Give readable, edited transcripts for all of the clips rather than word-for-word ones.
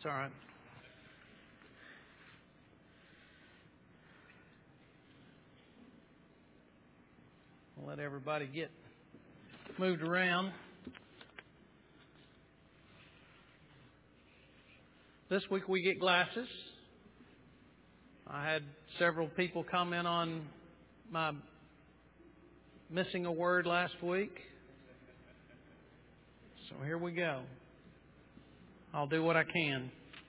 It's all right. We'll let everybody get moved around. This week we get glasses. I had several people comment on my missing a word last week. So here we go. I'll do what I can.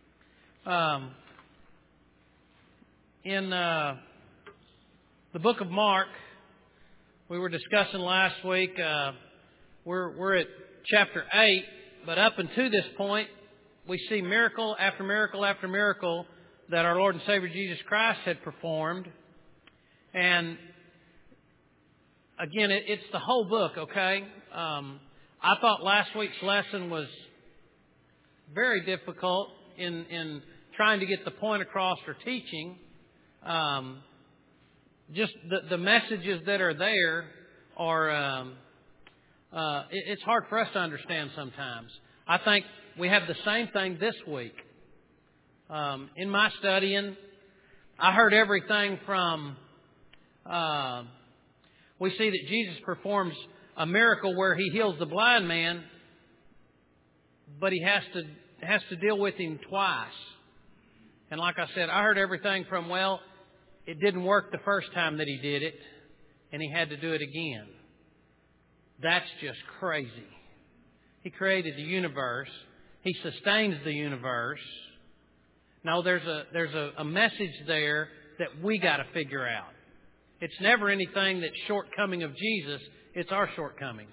In the book of Mark, we were discussing last week, we're at chapter 8, but up until this point, we see miracle after miracle after miracle that our Lord and Savior Jesus Christ had performed. And again, it's the whole book, okay? I thought last week's lesson was very difficult in trying to get the point across for teaching. Just the messages that are there are, it's hard for us to understand sometimes. I think we have the same thing this week. In my studying, I heard everything from, we see that Jesus performs a miracle where He heals the blind man, but He has to deal with him twice. And like I said, I heard everything from, well, it didn't work the first time that He did it, and He had to do it again. That's just crazy. He created the universe. He sustains the universe. No, there's a message there that we got to figure out. It's never anything that's shortcoming of Jesus. It's our shortcomings.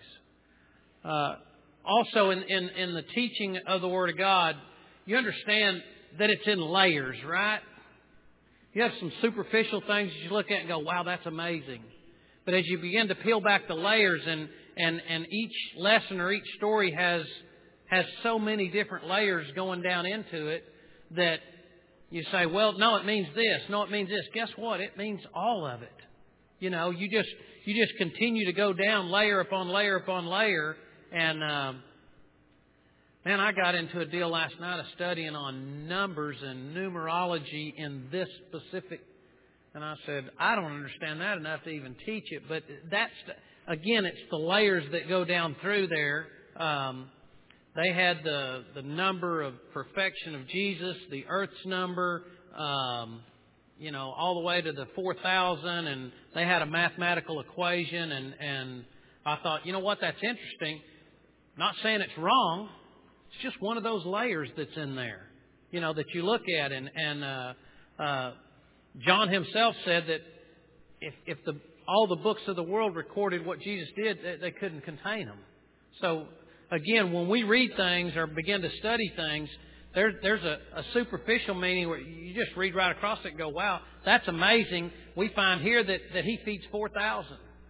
Also, in the teaching of the Word of God, you understand that it's in layers, right? You have some superficial things that you look at and go, wow, that's amazing. But as you begin to peel back the layers and each lesson or each story has so many different layers going down into it that you say, well, no, it means this. No, it means this. Guess what? It means all of it. You know, you just continue to go down layer upon layer upon layer. And, man, I got into a deal last night of studying on numbers and numerology in this specific. And I said, I don't understand that enough to even teach it. But that's, again, it's the layers that go down through there. They had the number of perfection of Jesus, the earth's number, all the way to the 4,000, and they had a mathematical equation, and I thought, you know what, that's interesting. Not saying it's wrong. It's just one of those layers that's in there, that you look at. And John himself said that if all the books of the world recorded what Jesus did, they couldn't contain them. So, again, when we read things or begin to study things, there's a superficial meaning where you just read right across it and go, wow, that's amazing. We find here that He feeds 4,000.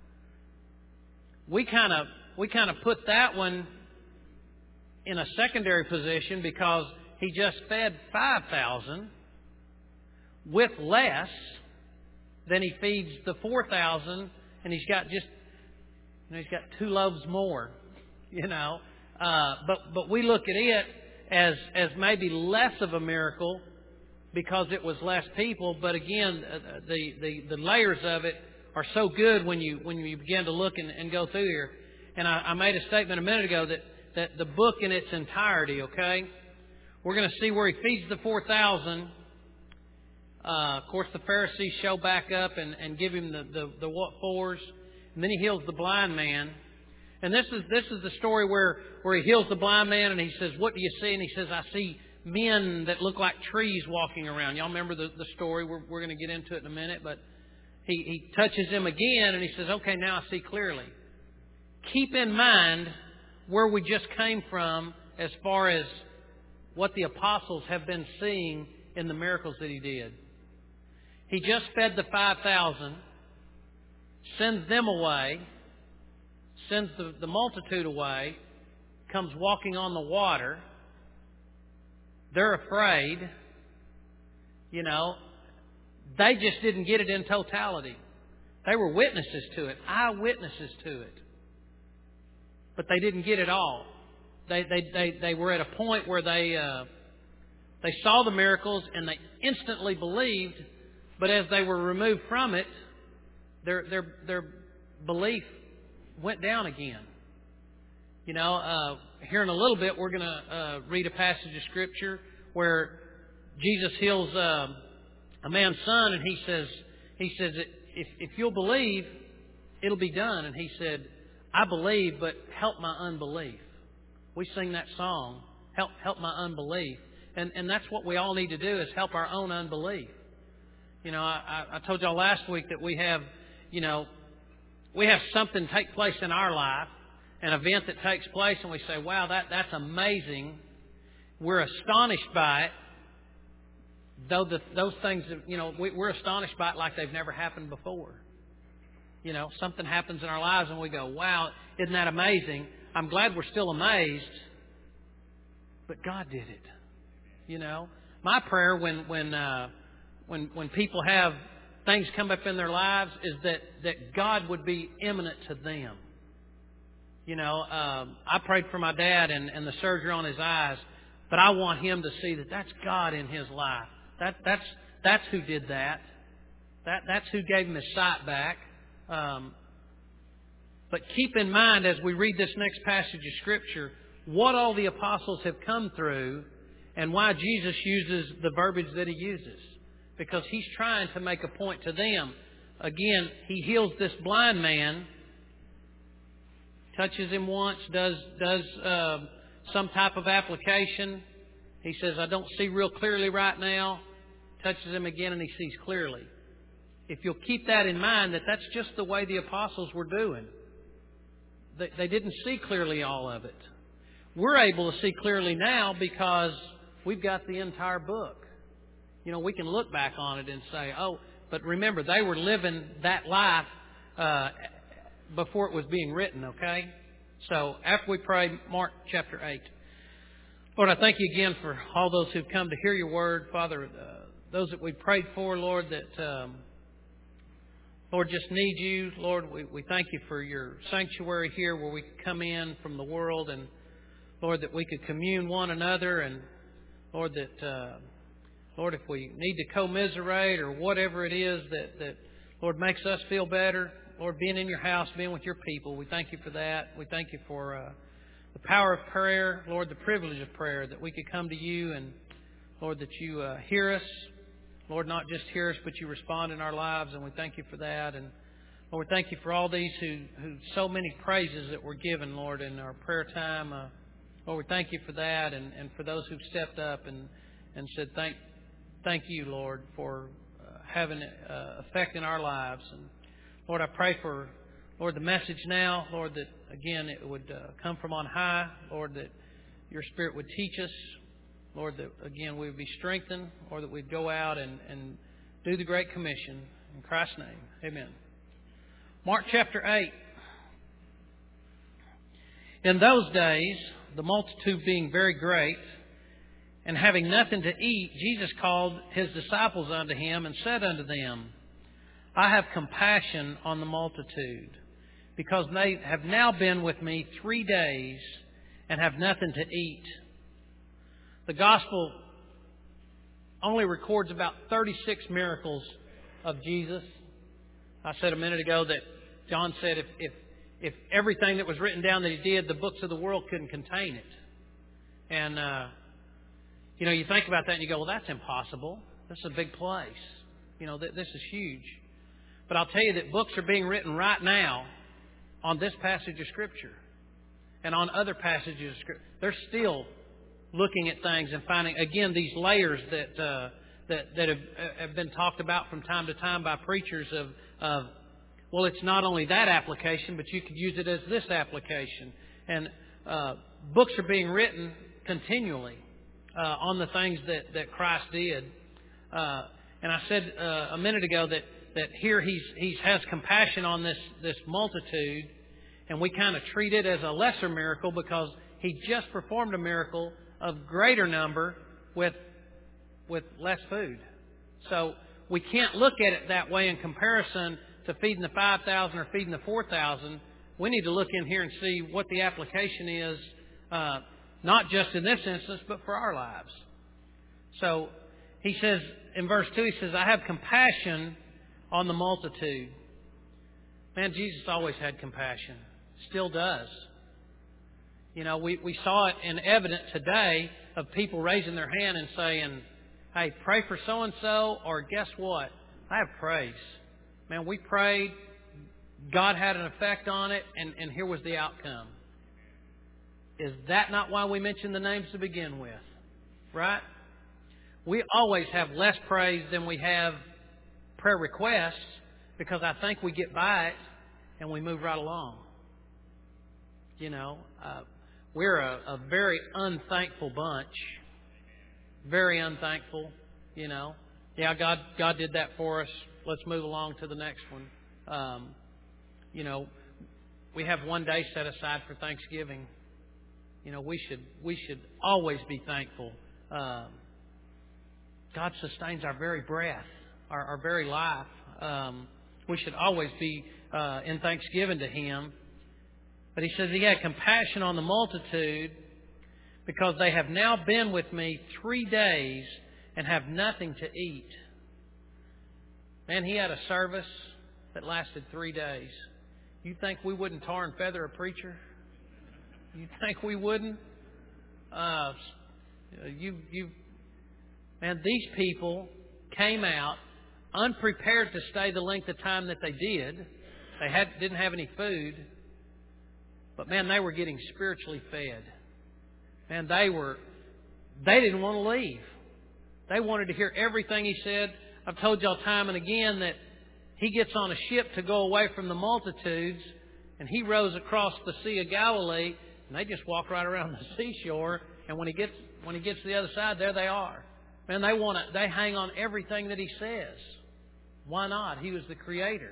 We kind of put that one in a secondary position because He just fed 5,000 with less than He feeds the 4,000, and He's got He's got 2 loaves more, But we look at it as maybe less of a miracle because it was less people. But again, the layers of it are so good when you begin to look and go through here. And I made a statement a minute ago that the book in its entirety, okay, we're going to see where He feeds the 4,000. Of course, the Pharisees show back up and give Him the what fors, and then He heals the blind man. And this is the story where He heals the blind man, and He says, what do you see? And He says, I see men that look like trees walking around. Y'all remember the story? We're going to get into it in a minute. But He touches him again, and He says, okay, now I see clearly. Keep in mind where we just came from as far as what the apostles have been seeing in the miracles that He did. He just fed the 5,000, sends them away, sends the multitude away, comes walking on the water. They're afraid. They just didn't get it in totality. They were witnesses to it, eyewitnesses to it. But they didn't get it all. They were at a point where they They saw the miracles and they instantly believed, but as they were removed from it, their belief went down again. You know, here in a little bit, we're going to read a passage of Scripture where Jesus heals a man's son, and he says, if you'll believe, it'll be done. And he said, I believe, but help my unbelief. We sing that song, help my unbelief. And that's what we all need to do, is help our own unbelief. You know, I told y'all last week that we have something take place in our life, an event that takes place, and we say, wow, that's amazing. We're astonished by it. Though those things, we're astonished by it like they've never happened before. You know, something happens in our lives and we go, wow, isn't that amazing? I'm glad we're still amazed, but God did it. You know, my prayer when people have things come up in their lives is that God would be imminent to them. You know, I prayed for my dad and the surgery on his eyes, but I want him to see that that's God in his life. That's who did that. That's who gave him his sight back. But keep in mind as we read this next passage of Scripture what all the apostles have come through and why Jesus uses the verbiage that He uses. Because He's trying to make a point to them. Again, He heals this blind man, touches him once, does some type of application. He says, I don't see real clearly right now. Touches him again and he sees clearly. If you'll keep that in mind, that's just the way the apostles were doing. They didn't see clearly all of it. We're able to see clearly now because we've got the entire book. You know, we can look back on it and say, oh, but remember, they were living that life before it was being written, okay? So after we pray, Mark chapter 8. Lord, I thank You again for all those who've come to hear Your word. Father, those that we prayed for, Lord, that, Lord, just need You. Lord, we thank You for Your sanctuary here where we could come in from the world and, Lord, that we could commune one another and, Lord, that, Lord, if we need to commiserate or whatever it is that Lord, makes us feel better, Lord, being in Your house, being with Your people, we thank You for that. We thank You for the power of prayer, Lord, the privilege of prayer, that we could come to You and, Lord, that You hear us. Lord, not just hear us, but You respond in our lives, and we thank You for that. And Lord, thank You for all these who so many praises that were given, Lord, in our prayer time. Lord, we thank You for that, and for those who've stepped up and said thank You, Lord, for having effect in our lives. And Lord, I pray for, Lord, the message now, Lord, that again it would come from on high, Lord, that Your Spirit would teach us. Lord, that again we would be strengthened, or that we'd go out and do the Great Commission. In Christ's name, amen. Mark chapter 8. In those days, the multitude being very great, and having nothing to eat, Jesus called His disciples unto Him, and said unto them, I have compassion on the multitude, because they have now been with Me 3 days, and have nothing to eat. The Gospel only records about 36 miracles of Jesus. I said a minute ago that John said if everything that was written down that He did, the books of the world couldn't contain it. And, you think about that and you go, well, that's impossible. This is a big place. This is huge. But I'll tell you that books are being written right now on this passage of Scripture and on other passages of Scripture. They're still looking at things and finding, again, these layers that have been talked about from time to time by preachers of well, it's not only that application, but you could use it as this application. And books are being written continually on the things that Christ did. And I said a minute ago that here He has compassion on this multitude, and we kind of treat it as a lesser miracle because He just performed a miracle of greater number with less food. So we can't look at it that way in comparison to feeding the 5,000 or feeding the 4,000. We need to look in here and see what the application is, not just in this instance, but for our lives. So he says, in verse 2, he says, I have compassion on the multitude. Man, Jesus always had compassion. Still does. You know, we saw it in evidence today of people raising their hand and saying, hey, pray for so-and-so, or guess what? I have praise. Man, we prayed. God had an effect on it, and here was the outcome. Is that not why we mentioned the names to begin with? Right? We always have less praise than we have prayer requests, because I think we get by it and we move right along. You know, we're a very unthankful bunch. Very unthankful, you know. Yeah, God did that for us. Let's move along to the next one. You know, we have one day set aside for Thanksgiving. You know, we should always be thankful. God sustains our very breath, our very life. We should always be in thanksgiving to Him. But He says He had compassion on the multitude, because they have now been with me 3 days and have nothing to eat. Man, He had a service that lasted 3 days. You think we wouldn't tar and feather a preacher? You think we wouldn't? Man, these people came out unprepared to stay the length of time that they did. They didn't have any food. But man, they were getting spiritually fed. Man, they didn't want to leave. They wanted to hear everything He said. I've told y'all time and again that He gets on a ship to go away from the multitudes, and He rows across the Sea of Galilee, and they just walk right around the seashore, and when he gets to the other side, there they are. Man, they hang on everything that He says. Why not? He was the Creator.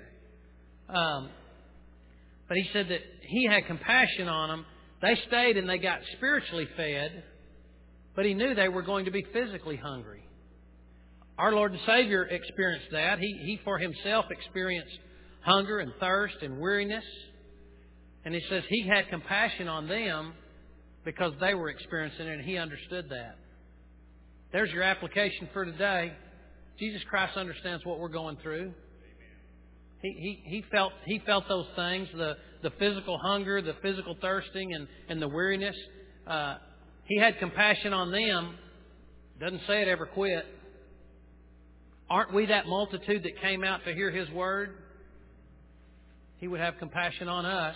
But He said that He had compassion on them. They stayed and they got spiritually fed, but He knew they were going to be physically hungry. Our Lord and Savior experienced that. He for Himself experienced hunger and thirst and weariness. And He says He had compassion on them because they were experiencing it, and He understood that. There's your application for today. Jesus Christ understands what we're going through. He felt those things, the physical hunger, the physical thirsting, and the weariness. He had compassion on them. Doesn't say it ever quit. Aren't we that multitude that came out to hear His word? He would have compassion on us.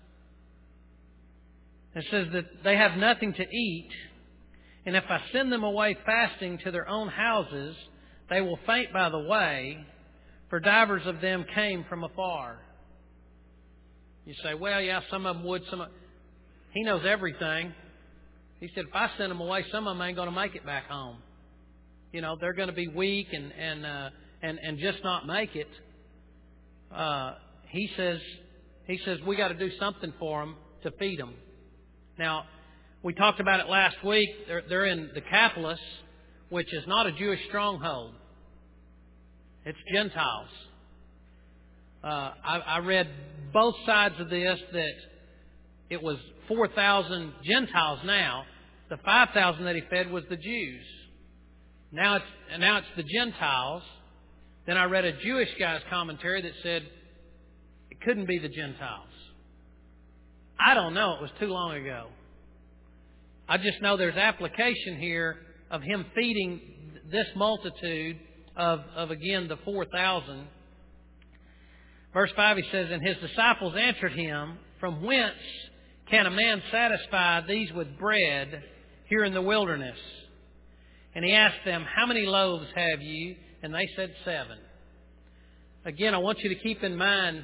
It says that they have nothing to eat, and if I send them away fasting to their own houses, they will faint by the way, for divers of them came from afar. You say, well, yeah, some of them would. He knows everything. He said, if I send them away, some of them ain't going to make it back home. You know, they're going to be weak and just not make it. He says we got to do something for them to feed them. Now, we talked about it last week. They're in Decapolis, which is not a Jewish stronghold. It's Gentiles. I read both sides of this, that it was 4,000 Gentiles now. The 5,000 that He fed was the Jews. Now it's the Gentiles. Then I read a Jewish guy's commentary that said it couldn't be the Gentiles. I don't know. It was too long ago. I just know there's application here of Him feeding this multitude of again, the 4,000. Verse 5, He says, and His disciples answered Him, from whence can a man satisfy these with bread here in the wilderness? And He asked them, how many loaves have you? And they said 7. Again, I want you to keep in mind,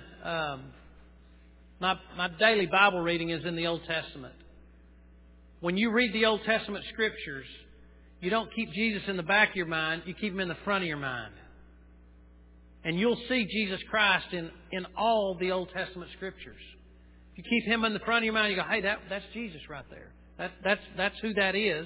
my daily Bible reading is in the Old Testament. When you read the Old Testament Scriptures, you don't keep Jesus in the back of your mind, you keep Him in the front of your mind. And you'll see Jesus Christ in all the Old Testament Scriptures. If you keep Him in the front of your mind, you go, hey, that's Jesus right there. That's who that is.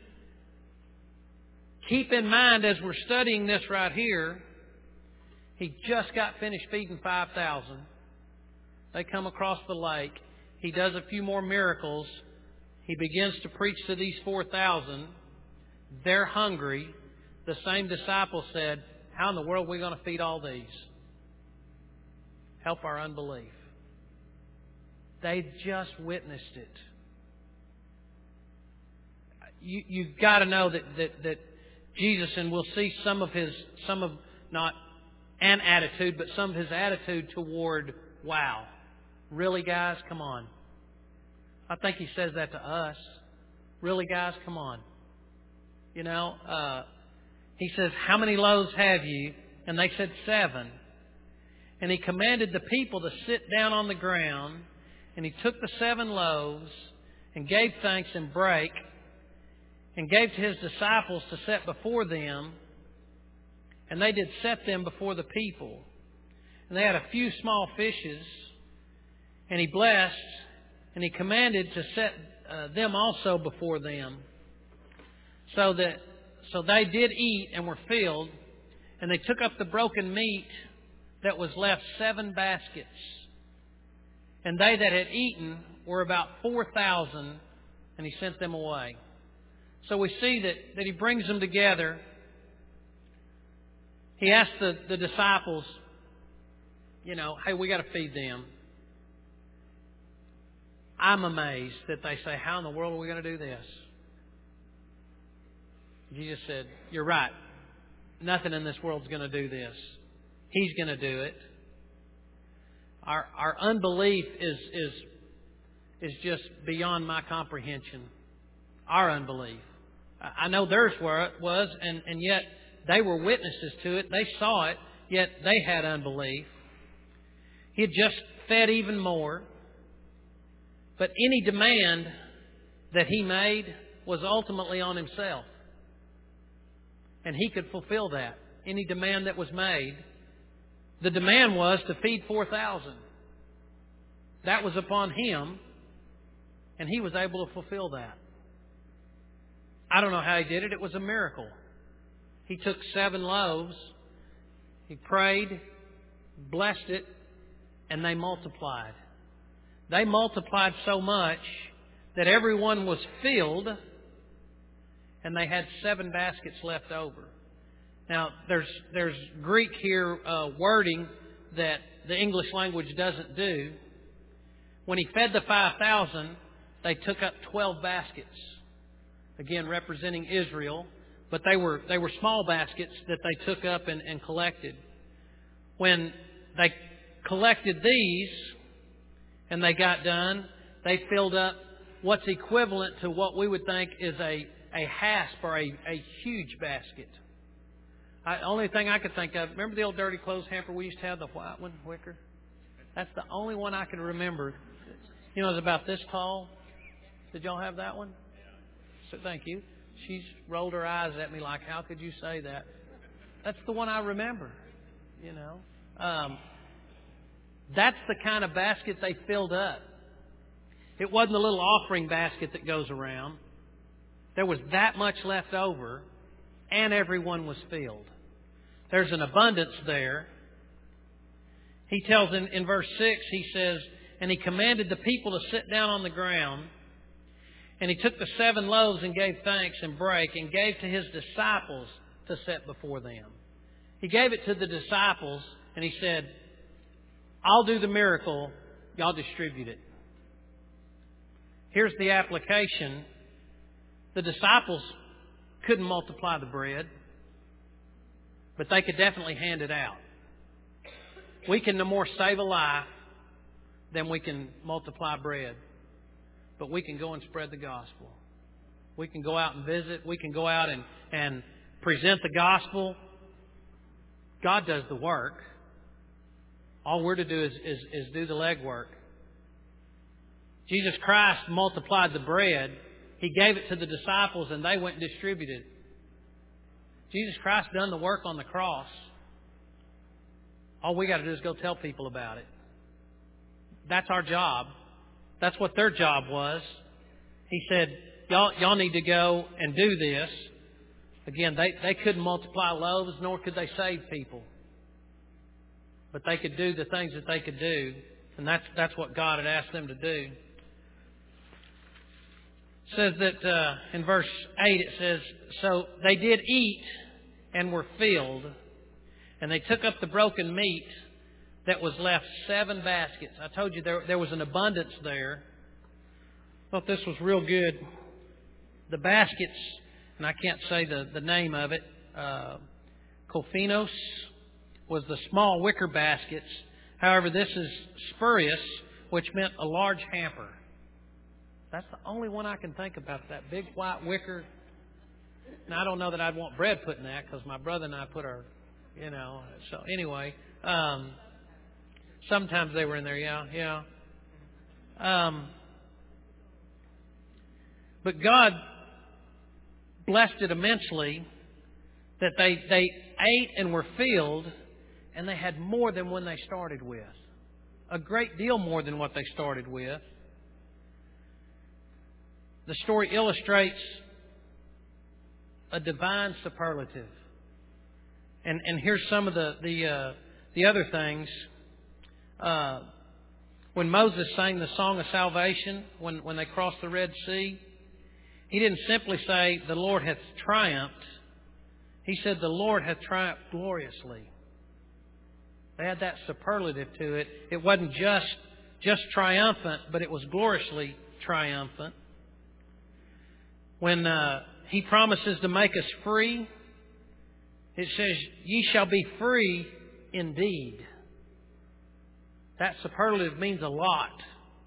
Keep in mind as we're studying this right here, He just got finished feeding 5,000. They come across the lake. He does a few more miracles. He begins to preach to these 4,000. They're hungry. the same disciples said, how in the world are we going to feed all these? Help our unbelief. They just witnessed it. You've got to know that Jesus, and we'll see some of not an attitude, but some of His attitude toward, wow, really guys, come on. I think He says that to us. Really guys, come on. You know, He says, how many loaves have you? And they said 7. And He commanded the people to sit down on the ground. And He took the 7 loaves and gave thanks and brake and gave to His disciples to set before them. And they did set them before the people. And they had a few small fishes. And He blessed and He commanded to set them also before them. So they did eat and were filled. And they took up the broken meat that was left 7 baskets. And they that had eaten were about 4,000, and He sent them away. So we see that He brings them together. He asked the disciples, you know, hey, we got to feed them. I'm amazed that they say, how in the world are we going to do this? Jesus said, you're right. Nothing in this world's going to do this. He's going to do it. Our unbelief is just beyond my comprehension. Our unbelief. I know theirs was, and yet they were witnesses to it. They saw it, yet they had unbelief. He had just fed even more. But any demand that He made was ultimately on Himself. And He could fulfill that. Any demand that was made. The demand was to feed 4,000. That was upon Him. And He was able to fulfill that. I don't know how He did it. It was a miracle. He took 7 loaves. He prayed, blessed it, and they multiplied. They multiplied so much that everyone was filled, and they had 7 baskets left over. Now, there's Greek here wording that the English language doesn't do. When He fed the 5,000, they took up 12 baskets. Again, representing Israel. But they were small baskets that they took up and collected. When they collected these and they got done, they filled up what's equivalent to what we would think is a hasp or a huge basket. Only thing I could think of, remember the old dirty clothes hamper we used to have, the white one, wicker? That's the only one I can remember. You know, it was about this tall. Did y'all have that one? So thank you. She's rolled her eyes at me like, how could you say that? That's the one I remember, you know. That's the kind of basket they filled up. It wasn't a little offering basket that goes around. There was that much left over, and everyone was filled. There's an abundance there. He tells in verse 6, he says, and He commanded the people to sit down on the ground. And He took the 7 loaves and gave thanks and brake and gave to His disciples to set before them. He gave it to the disciples and He said, I'll do the miracle, y'all distribute it. Here's the application. The disciples couldn't multiply the bread, but they could definitely hand it out. We can no more save a life than we can multiply bread. But we can go and spread the gospel. We can go out and visit. We can go out and present the gospel. God does the work. All we're to do is do the legwork. Jesus Christ multiplied the bread. He gave it to the disciples and they went and distributed it. Jesus Christ done the work on the cross. All we got to do is go tell people about it. That's our job. That's what their job was. He said, y'all need to go and do this. Again, they couldn't multiply loaves, nor could they save people. But they could do the things that they could do. And that's what God had asked them to do. It says that in verse 8 it says, so they did eat and were filled. And they took up the broken meat that was left, 7 baskets. I told you there was an abundance there. I thought this was real good. The baskets, and I can't say the name of it, Kophinos was the small wicker baskets. However, this is spurious, which meant a large hamper. That's the only one I can think about, that big white wicker. Now, I don't know that I'd want bread put in that because my brother and I put our, So anyway, sometimes they were in there, yeah. But God blessed it immensely that they ate and were filled, and they had more than when they started with. A great deal more than what they started with. The story illustrates a divine superlative. And here's some of the other things. When Moses sang the Song of Salvation, when they crossed the Red Sea, he didn't simply say, "The Lord hath triumphed." He said, "The Lord hath triumphed gloriously." They had that superlative to it. It wasn't just triumphant, but it was gloriously triumphant. When He promises to make us free, it says, "Ye shall be free indeed." That superlative means a lot.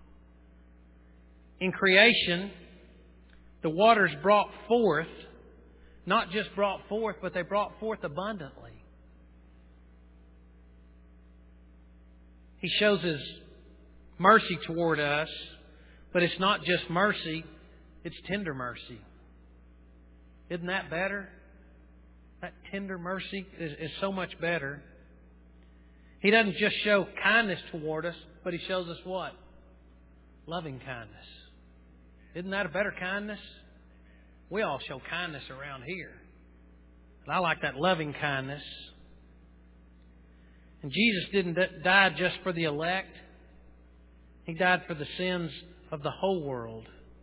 In creation, the waters brought forth, not just brought forth, but they brought forth abundantly. He shows His mercy toward us, but it's not just mercy, it's tender mercy. Isn't that better? That tender mercy is so much better. He doesn't just show kindness toward us, but He shows us what? Loving kindness. Isn't that a better kindness? We all show kindness around here. But I like that loving kindness. And Jesus didn't die just for the elect. He died for the sins of the whole world.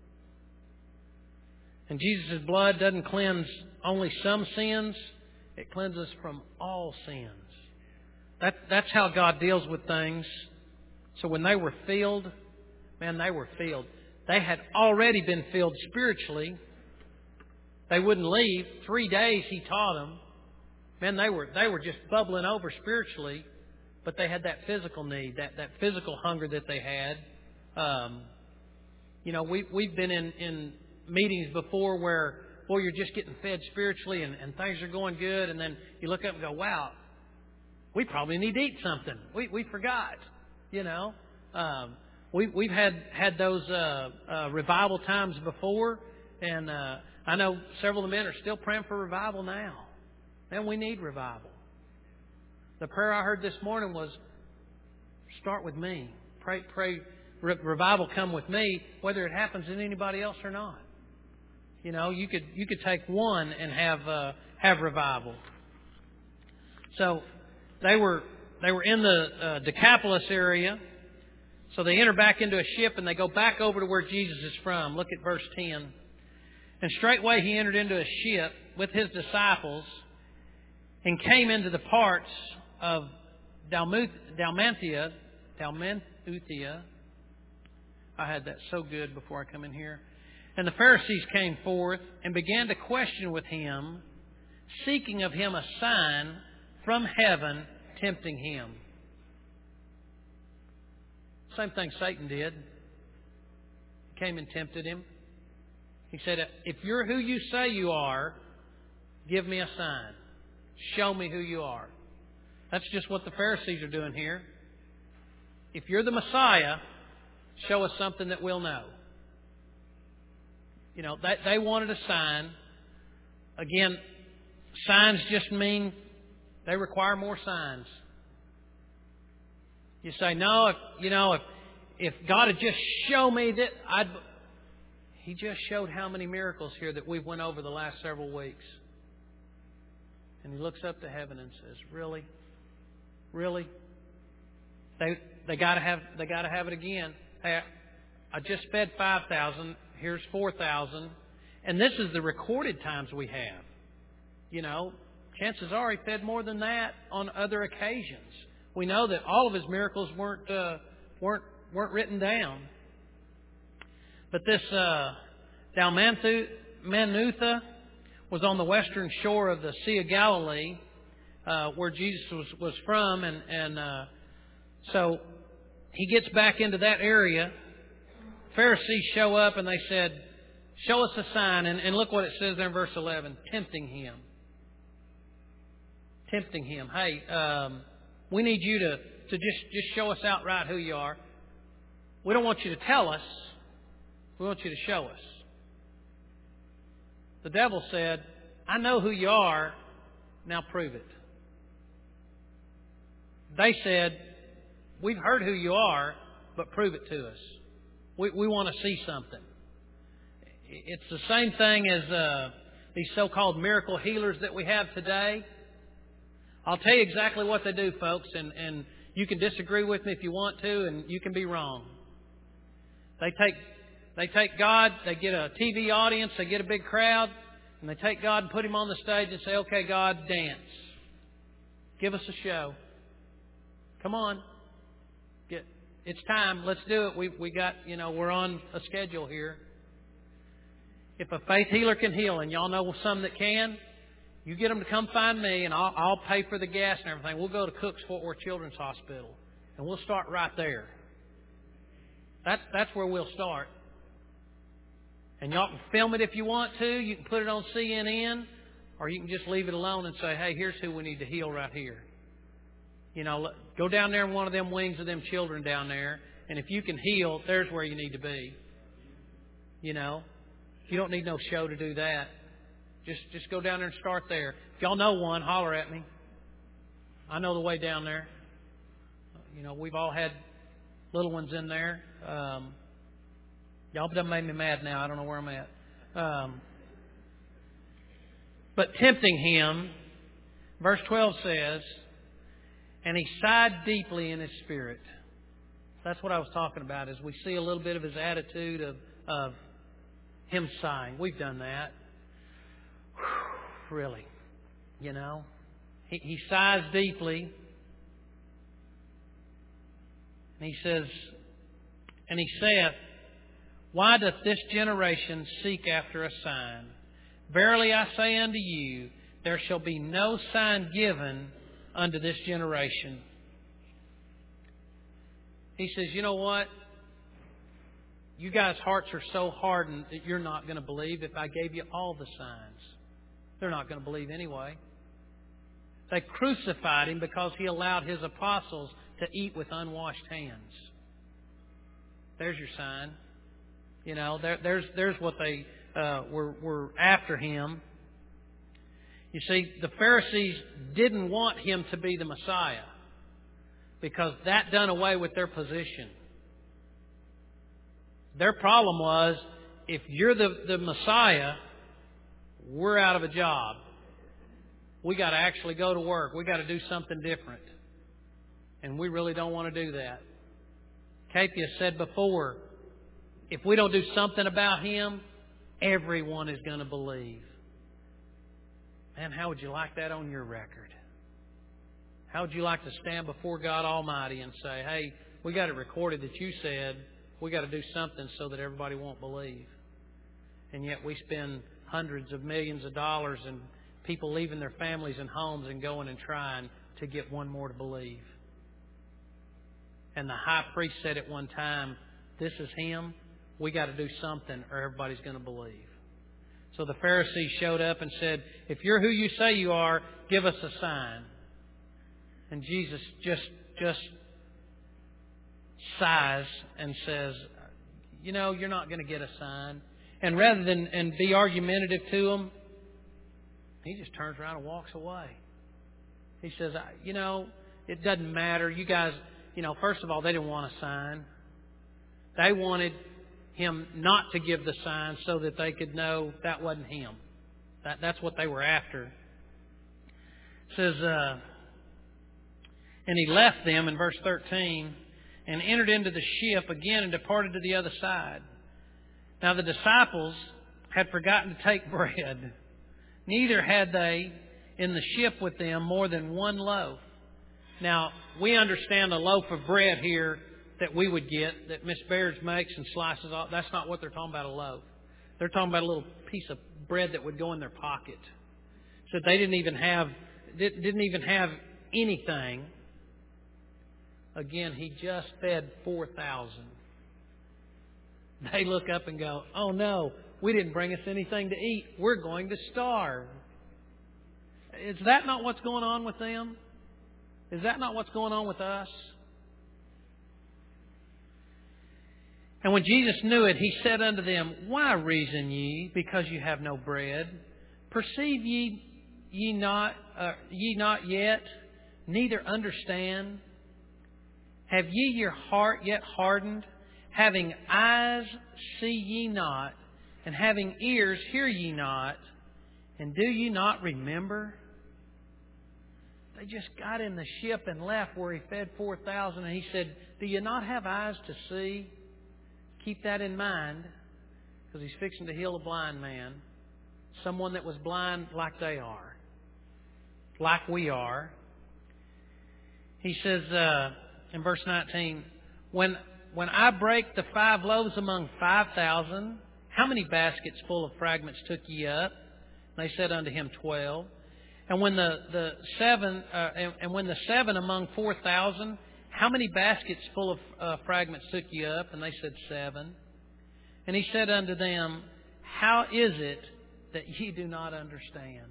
And Jesus' blood doesn't cleanse only some sins. It cleanses from all sins. That's how God deals with things. So when they were filled, man, they were filled. They had already been filled spiritually. They wouldn't leave. 3 days He taught them. Man, they were just bubbling over spiritually, but they had that physical need, that physical hunger that they had. We've been in meetings before where, boy, you're just getting fed spiritually and things are going good, and then you look up and go, wow, we probably need to eat something. We forgot, We've had those revival times before, and I know several of the men are still praying for revival now. Man, we need revival. The prayer I heard this morning was, start with me. Pray, revival come with me, whether it happens in anybody else or not. You could take one and have revival. So they were in the Decapolis area. So they enter back into a ship and they go back over to where Jesus is from. Look at verse 10. And straightway He entered into a ship with His disciples and came into the parts of Dalmanuthia. I had that so good before I come in here. And the Pharisees came forth and began to question with Him, seeking of Him a sign from heaven, tempting Him. Same thing Satan did. He came and tempted Him. He said, if you're who you say you are, give me a sign. Show me who you are. That's just what the Pharisees are doing here. If you're the Messiah, show us something that we'll know. They wanted a sign. Again, signs just mean they require more signs. You say, no, if God had just shown me that, He just showed how many miracles here that we've went over the last several weeks. And He looks up to heaven and says, "Really? Really? They got to have it again. Hey, I just fed 5,000. Here's 4,000, and this is the recorded times we have. chances are He fed more than that on other occasions. We know that all of His miracles weren't written down. But this Dalmanutha was on the western shore of the Sea of Galilee, where Jesus was from, and so He gets back into that area. Pharisees show up and they said, "Show us a sign." And look what it says there in verse 11, tempting Him. Tempting Him. Hey, we need you to just show us outright who you are. We don't want you to tell us. We want you to show us. The devil said, "I know who you are. Now prove it." They said, "We've heard who you are, but prove it to us. We want to see something." It's the same thing as these so-called miracle healers that we have today. I'll tell you exactly what they do, folks, and you can disagree with me if you want to, and you can be wrong. They take God, they get a TV audience, they get a big crowd, and they take God and put Him on the stage and say, "Okay, God, dance. Give us a show. Come on. It's time. Let's do it. We got, we're on a schedule here." If a faith healer can heal, and y'all know some that can, you get them to come find me, and I'll pay for the gas and everything. We'll go to Cook's Fort Worth Children's Hospital, and we'll start right there. That's where we'll start. And y'all can film it if you want to. You can put it on CNN, or you can just leave it alone and say, "Hey, here's who we need to heal right here." Go down there in one of them wings of them children down there, and if you can heal, there's where you need to be. You don't need no show to do that. Just go down there and start there. If y'all know one, holler at me. I know the way down there. We've all had little ones in there. Y'all done made me mad now. I don't know where I'm at. But tempting Him, verse 12 says, "And He sighed deeply in His spirit." That's what I was talking about, is we see a little bit of His attitude of Him sighing. We've done that. Really. He sighs deeply. And He says, "And He saith, Why doth this generation seek after a sign? Verily I say unto you, there shall be no sign given unto this generation." He says, "You know what? You guys' hearts are so hardened that you're not going to believe if I gave you all the signs. They're not going to believe anyway. They crucified Him because He allowed His apostles to eat with unwashed hands. There's your sign. There's what they were after Him. You see, the Pharisees didn't want Him to be the Messiah because that done away with their position. Their problem was, if you're the Messiah, we're out of a job. We got to actually go to work. We got to do something different. And we really don't want to do that. Capia said before, if we don't do something about Him, everyone is going to believe. Man, how would you like that on your record? How would you like to stand before God Almighty and say, "Hey, we got it recorded that you said we got to do something so that everybody won't believe." And yet we spend hundreds of millions of dollars and people leaving their families and homes and going and trying to get one more to believe. And the high priest said at one time, "This is Him. We got to do something or everybody's going to believe." So the Pharisees showed up and said, "If you're who you say you are, give us a sign." And Jesus just sighs and says, "You're not going to get a sign." And rather than be argumentative to them, He just turns around and walks away. He says, it doesn't matter. You guys, first of all, they didn't want a sign. They wanted Him not to give the sign so that they could know that wasn't Him. That's what they were after. It says, "And He left them," in verse 13, "and entered into the ship again and departed to the other side. Now the disciples had forgotten to take bread. Neither had they in the ship with them more than one loaf. Now, we understand a loaf of bread here that we would get, that Miss Baird's makes and slices off. That's not what they're talking about, a loaf. They're talking about a little piece of bread that would go in their pocket. So they didn't even have anything. Again, He just fed 4,000. They look up and go, "Oh no, we didn't bring us anything to eat. We're going to starve." Is that not what's going on with them? Is that not what's going on with us? And when Jesus knew it, He said unto them, "Why reason ye, because you have no bread? Perceive ye not yet, neither understand? Have ye your heart yet hardened? Having eyes see ye not, and having ears hear ye not, and do ye not remember?" They just got in the ship and left where He fed 4,000, and He said, "Do you not have eyes to see?" Keep that in mind, because He's fixing to heal a blind man. Someone that was blind like they are. Like we are. He says in verse 19, When I break the 5 loaves among 5,000, how many baskets full of fragments took ye up? And they said unto Him, 12. And when the 7 among 4,000, how many baskets full of fragments took ye up? And they said, 7. And He said unto them, How is it that ye do not understand?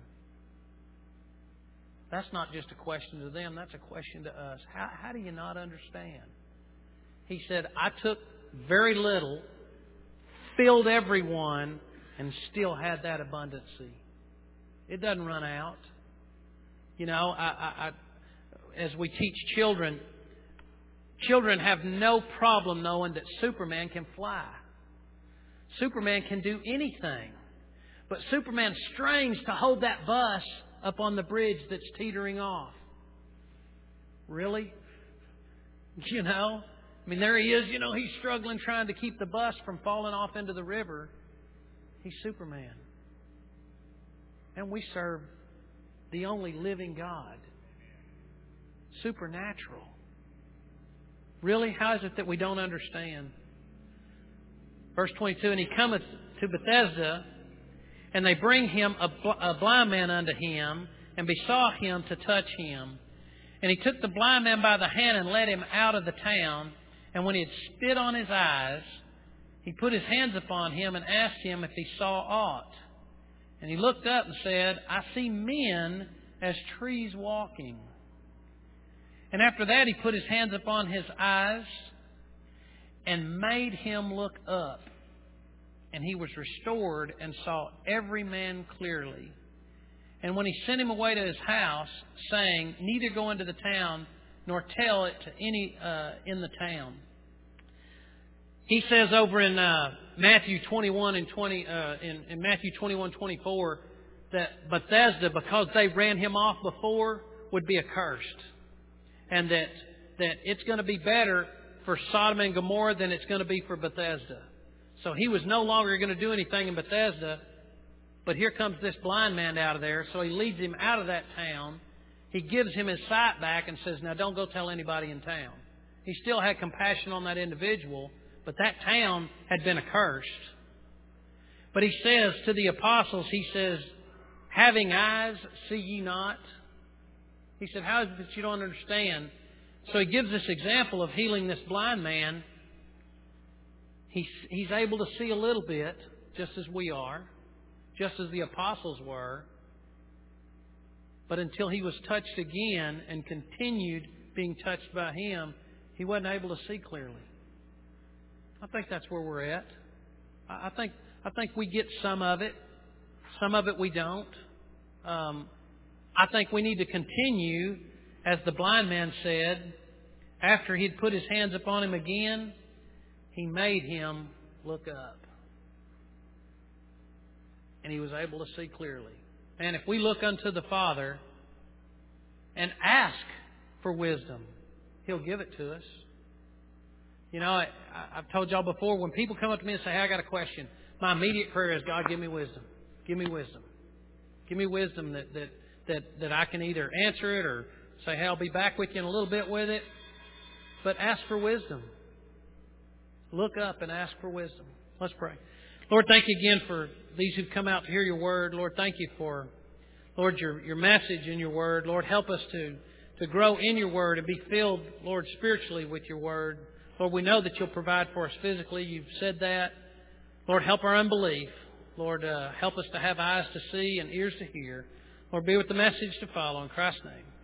That's not just a question to them, that's a question to us. How do you not understand? He said, I took very little, filled everyone, and still had that abundancy. It doesn't run out. You know, as we teach children, children have no problem knowing that Superman can fly. Superman can do anything. But Superman strains to hold that bus up on the bridge that's teetering off. Really? You know? I mean, there he is, you know, he's struggling trying to keep the bus from falling off into the river. He's Superman. And we serve the only living God. Supernatural. Really? How is it that we don't understand? Verse 22, And he cometh to Bethesda, and they bring him a blind man unto him, and besought him to touch him. And he took the blind man by the hand and led him out of the town. And when he had spit on his eyes, he put his hands upon him and asked him if he saw aught. And he looked up and said, I see men as trees walking. And after that he put his hands upon his eyes and made him look up. And he was restored and saw every man clearly. And when he sent him away to his house, saying, Neither go into the town, nor tell it to any in the town. He says over in Matthew 21 and 20, in Matthew 21:24, that Bethesda, because they ran him off before, would be accursed, and that it's going to be better for Sodom and Gomorrah than it's going to be for Bethesda. So he was no longer going to do anything in Bethesda, but here comes this blind man out of there. So he leads him out of that town. He gives him his sight back and says, now don't go tell anybody in town. He still had compassion on that individual, but that town had been accursed. But he says to the apostles, he says, having eyes, see ye not? He said, how is it that you don't understand? So he gives this example of healing this blind man. He's able to see a little bit, just as we are, just as the apostles were. But until he was touched again and continued being touched by him, he wasn't able to see clearly. I think that's where we're at. I think we get some of it. Some of it we don't. I think we need to continue, as the blind man said, after he'd put his hands upon him again, he made him look up. And he was able to see clearly. And if we look unto the Father and ask for wisdom, He'll give it to us. You know, I've told y'all before, when people come up to me and say, hey, I got a question, my immediate prayer is, God, give me wisdom. Give me wisdom. Give me wisdom that that I can either answer it or say, hey, I'll be back with you in a little bit with it. But ask for wisdom. Look up and ask for wisdom. Let's pray. Lord, thank you again for these who've come out to hear your word. Lord, thank you for, Lord, your message in your word. Lord, help us to grow in your word and be filled, Lord, spiritually with your word. Lord, we know that you'll provide for us physically. You've said that. Lord, help our unbelief. Lord, help us to have eyes to see and ears to hear. Lord, be with the message to follow. In Christ's name.